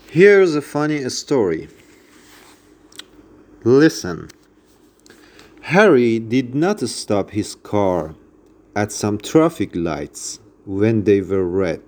Here's a funny story. Listen. Harry did not stop his car at some traffic lights when they were red.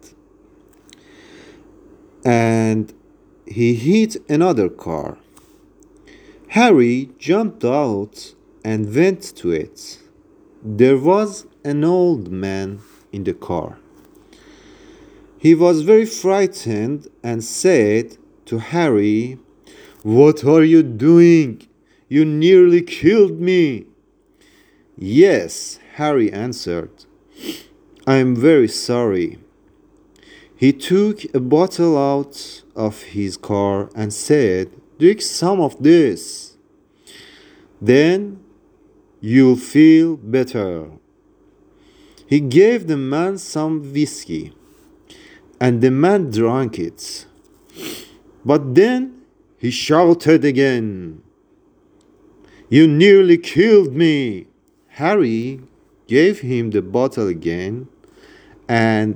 And he hit another car. Harry jumped out and went to it. There was an old man in the car. He was very frightened and said to Harry, "What are you doing? You nearly killed me." "Yes," Harry answered. "I am very sorry." He took a bottle out of his car and said, "Drink some of this. Then you'll feel better." He gave the man some whiskey, and the man drank it. But then he shouted again, "You nearly killed me." Harry gave him the bottle again, and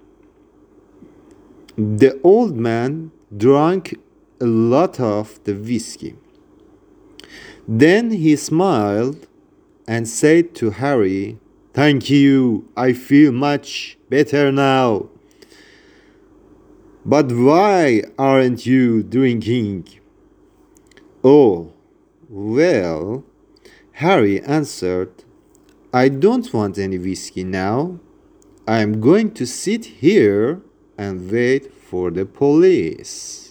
the old man drank a lot of the whiskey. Then he smiled and said to Harry, "Thank you, I feel much better now. But why aren't you drinking?" "Oh, well," Harry answered, "I don't want any whiskey now. I'm going to sit here and wait for the police."